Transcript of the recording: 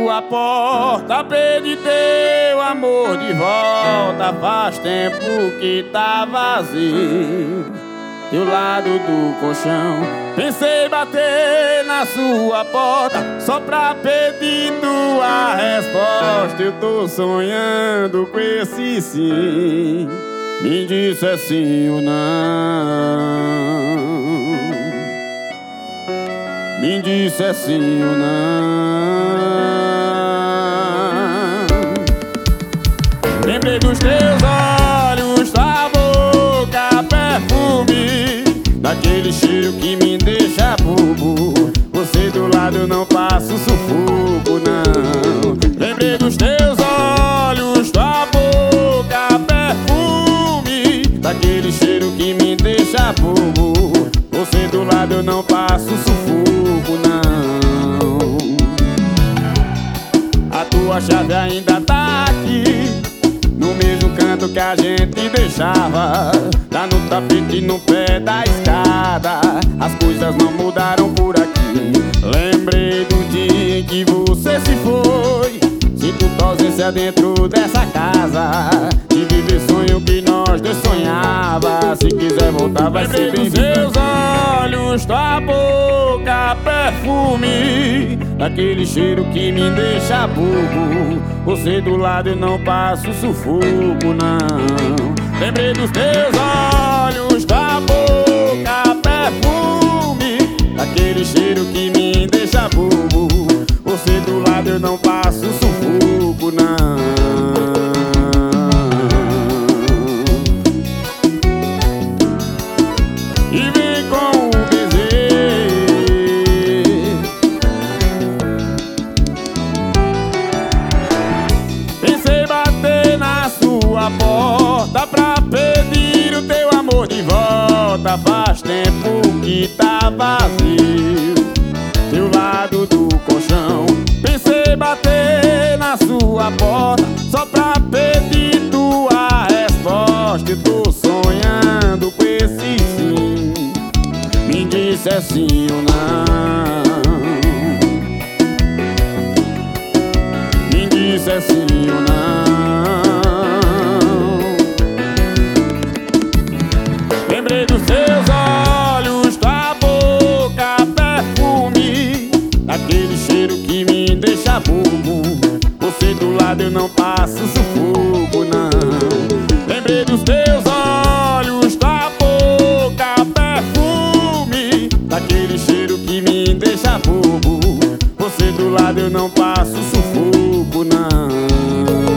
sua porta, pedi teu amor de volta. Faz tempo que tá vazio teu lado do colchão. Pensei bater na sua porta só pra pedir tua resposta. Eu tô sonhando com esse sim. Me disse é sim ou não. Me disse é sim ou não. Lembrei dos teus olhos, da boca, perfume, daquele cheiro que me deixa bobo. Você do lado eu não passo sufoco, não. Lembrei dos teus olhos, da boca, perfume, daquele cheiro que me deixa bobo. Você do lado eu não passo sufoco, não. A tua chave ainda tá aqui, no mesmo canto que a gente deixava. Tá no tapete e no pé da escada. As coisas não mudaram por aqui. Lembrei do dia em que você se foi. Sinto tua ausência dentro dessa casa. De viver sonho que nós dois sonhava. Se quiser voltar vai ser bem-vindo. Seus olhos, tua boca, perfume, daquele cheiro que me deixa bobo. Você do lado eu não passo sufoco, não. Lembrei dos teus olhos, da boca, perfume, daquele cheiro que me deixa bobo. Você do lado eu não passo sufoco, não. E vem com o bezerro. Pensei bater na sua porta pra pedir o teu amor de volta. Faz tempo que tá vazio teu lado do colchão. Pensei bater na sua porta só pra pedir tua resposta. Eu tô sonhando com esse sim. Me disse é sim ou não. Me disse é sim ou não. Lembrei dos seus olhos, da boca, perfume, daquele cheiro que me deixa bobo. Você do lado eu não passo sufoco, não. Lembrei dos teus olhos, da boca, perfume, daquele cheiro que me deixa bobo. Você do lado eu não passo sufoco, não.